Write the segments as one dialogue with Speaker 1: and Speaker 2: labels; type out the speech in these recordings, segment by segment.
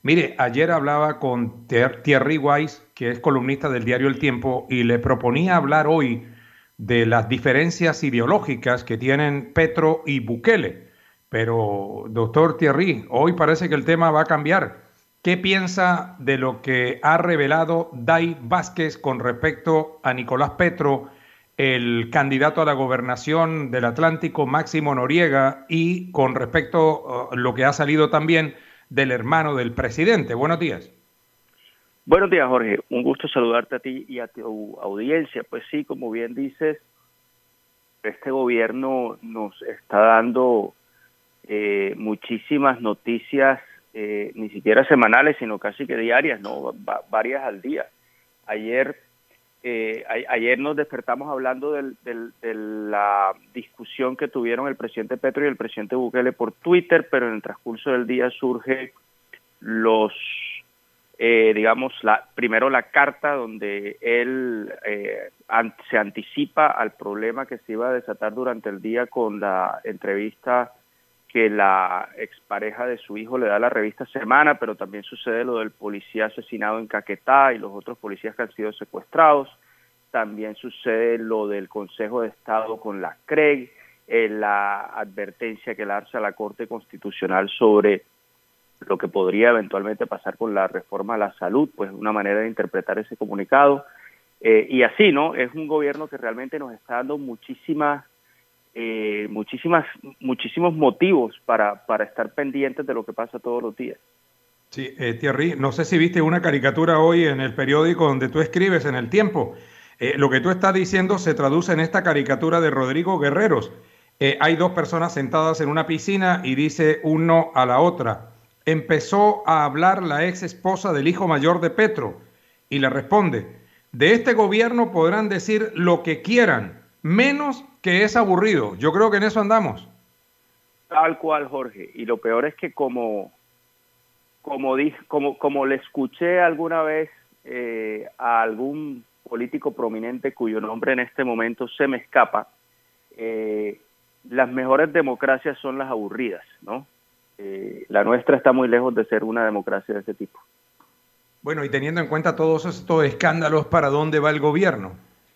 Speaker 1: Mire, ayer hablaba con Thierry Weiss, que es columnista del diario El Tiempo, y le proponía hablar hoy de las diferencias ideológicas que tienen Petro y Bukele. Pero, doctor Thierry, hoy parece que el tema va a cambiar. ¿Qué piensa de lo que ha revelado Dai Vázquez con respecto a Nicolás Petro, el candidato a la gobernación del Atlántico, Máximo Noriega, y con respecto a lo que ha salido también del hermano del presidente? Buenos días.
Speaker 2: Buenos días, Jorge. Un gusto saludarte a ti y a tu audiencia. Pues sí, como bien dices, este gobierno nos está dando muchísimas noticias, ni siquiera semanales, sino casi que diarias, ¿no? Varias al día. Ayer, ayer nos despertamos hablando de la discusión que tuvieron el presidente Petro y el presidente Bukele por Twitter, pero en el transcurso del día surge los digamos, primero la carta donde él se anticipa al problema que se iba a desatar durante el día con la entrevista que la expareja de su hijo le da a la revista Semana, pero también sucede lo del policía asesinado en Caquetá y los otros policías que han sido secuestrados. También sucede lo del Consejo de Estado con la CREG, la advertencia que lanza la Corte Constitucional sobre lo que podría eventualmente pasar con la reforma a la salud, pues una manera de interpretar ese comunicado. Y así, ¿no? Es un gobierno que realmente nos está dando muchísimos motivos para estar pendientes de lo que pasa todos los días.
Speaker 1: Sí, Thierry, no sé si viste una caricatura hoy en el periódico donde tú escribes, en El Tiempo. Lo que tú estás diciendo se traduce en esta caricatura de Rodrigo Guerreros. Hay dos personas sentadas en una piscina y dice uno a la otra: empezó a hablar la ex esposa del hijo mayor de Petro y le responde: de este gobierno podrán decir lo que quieran, menos que es aburrido. Yo creo que en eso andamos.
Speaker 2: Tal cual, Jorge. Y lo peor es que como le escuché alguna vez a algún político prominente cuyo nombre en este momento se me escapa, las mejores democracias son las aburridas, ¿no? La nuestra está muy lejos de ser una democracia de ese tipo.
Speaker 1: Bueno, y teniendo en cuenta todos estos escándalos, ¿para dónde va el gobierno?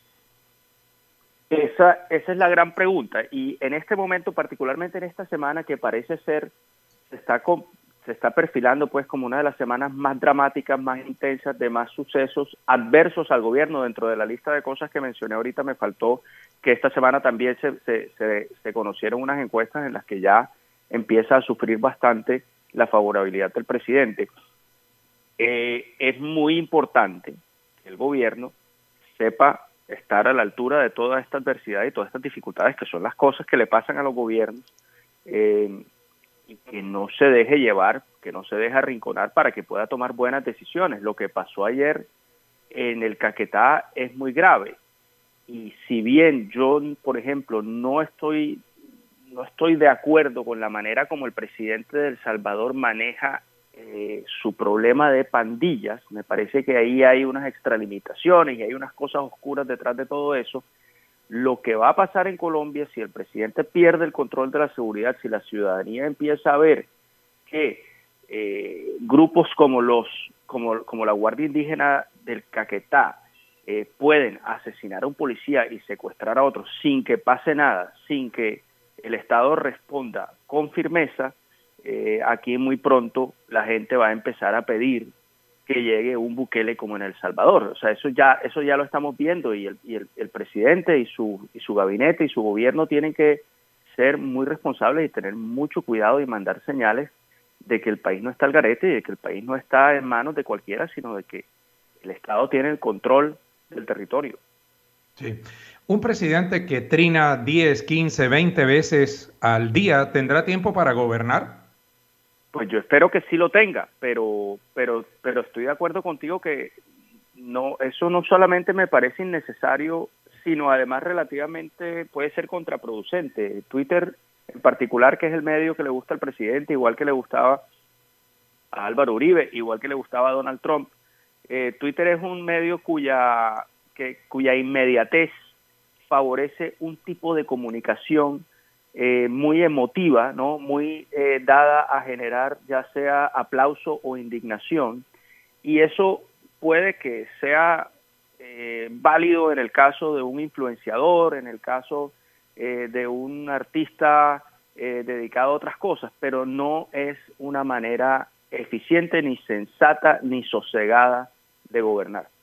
Speaker 2: Esa es la gran pregunta. Y en este momento, particularmente en esta semana que parece ser, se está, se está perfilando pues como una de las semanas más dramáticas, más intensas, de más sucesos adversos al gobierno. Dentro de la lista de cosas que mencioné ahorita me faltó que esta semana también se conocieron unas encuestas en las que ya empieza a sufrir bastante la favorabilidad del presidente. Es muy importante que el gobierno sepa estar a la altura de toda esta adversidad y todas estas dificultades que son las cosas que le pasan a los gobiernos, y que no se deje llevar, que no se deje arrinconar para que pueda tomar buenas decisiones. Lo que pasó ayer en el Caquetá es muy grave, y si bien yo, por ejemplo, no estoy de acuerdo con la manera como el presidente de El Salvador maneja su problema de pandillas, me parece que ahí hay unas extralimitaciones y hay unas cosas oscuras detrás de todo eso. Lo que va a pasar en Colombia, si el presidente pierde el control de la seguridad, si la ciudadanía empieza a ver que grupos como la Guardia Indígena del Caquetá pueden asesinar a un policía y secuestrar a otros sin que pase nada, sin que el Estado responda con firmeza, aquí muy pronto la gente va a empezar a pedir que llegue un Bukele como en El Salvador. O sea, eso ya lo estamos viendo, y el presidente y su gabinete y su gobierno tienen que ser muy responsables y tener mucho cuidado y mandar señales de que el país no está al garete y de que el país no está en manos de cualquiera, sino de que el Estado tiene el control del territorio.
Speaker 1: Sí. Un presidente que trina 10, 15, 20 veces al día, ¿tendrá tiempo para gobernar?
Speaker 2: Pues yo espero que sí lo tenga, pero estoy de acuerdo contigo que no, eso no solamente me parece innecesario, sino además relativamente puede ser contraproducente. Twitter en particular, que es el medio que le gusta al presidente, igual que le gustaba a Álvaro Uribe, igual que le gustaba a Donald Trump, Twitter es un medio cuya inmediatez favorece un tipo de comunicación muy emotiva, ¿no? Muy dada a generar ya sea aplauso o indignación, y eso puede que sea válido en el caso de un influenciador, en el caso de un artista dedicado a otras cosas, pero no es una manera eficiente, ni sensata, ni sosegada de gobernar.